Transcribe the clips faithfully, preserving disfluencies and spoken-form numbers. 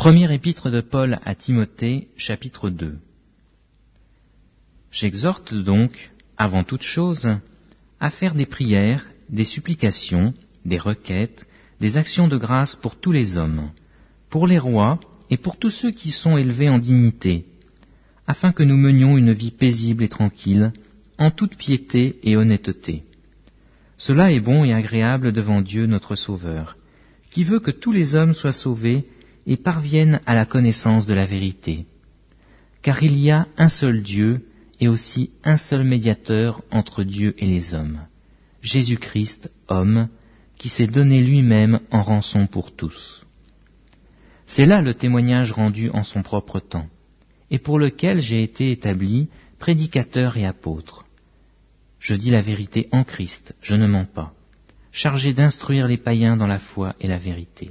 Première épître de Paul à Timothée, chapitre deux. J'exhorte donc, avant toute chose, à faire des prières, des supplications, des requêtes, des actions de grâce pour tous les hommes, pour les rois et pour tous ceux qui sont élevés en dignité, afin que nous menions une vie paisible et tranquille, en toute piété et honnêteté. Cela est bon et agréable devant Dieu notre Sauveur, qui veut que tous les hommes soient sauvés et parviennent à la connaissance de la vérité. Car il y a un seul Dieu et aussi un seul médiateur entre Dieu et les hommes, Jésus-Christ, homme, qui s'est donné lui-même en rançon pour tous. C'est là le témoignage rendu en son propre temps, et pour lequel j'ai été établi prédicateur et apôtre. Je dis la vérité en Christ, je ne mens pas, chargé d'instruire les païens dans la foi et la vérité.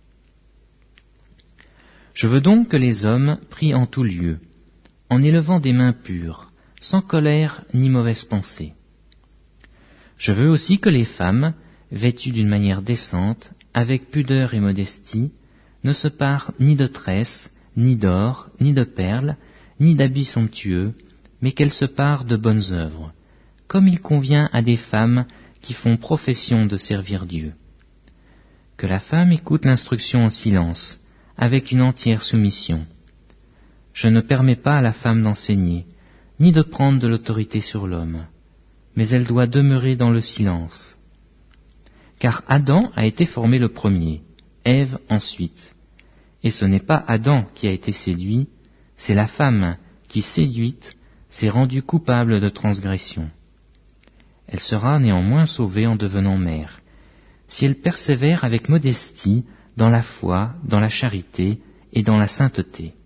Je veux donc que les hommes prient en tout lieu, en élevant des mains pures, sans colère ni mauvaise pensée. Je veux aussi que les femmes, vêtues d'une manière décente, avec pudeur et modestie, ne se parent ni de tresses, ni d'or, ni de perles, ni d'habits somptueux, mais qu'elles se parent de bonnes œuvres, comme il convient à des femmes qui font profession de servir Dieu. Que la femme écoute l'instruction en silence, avec une entière soumission. Je ne permets pas à la femme d'enseigner, ni de prendre de l'autorité sur l'homme, mais elle doit demeurer dans le silence. Car Adam a été formé le premier, Ève ensuite. Et ce n'est pas Adam qui a été séduit, c'est la femme qui, séduite, s'est rendue coupable de transgression. Elle sera néanmoins sauvée en devenant mère, si elle persévère avec modestie dans la foi, dans la charité et dans la sainteté.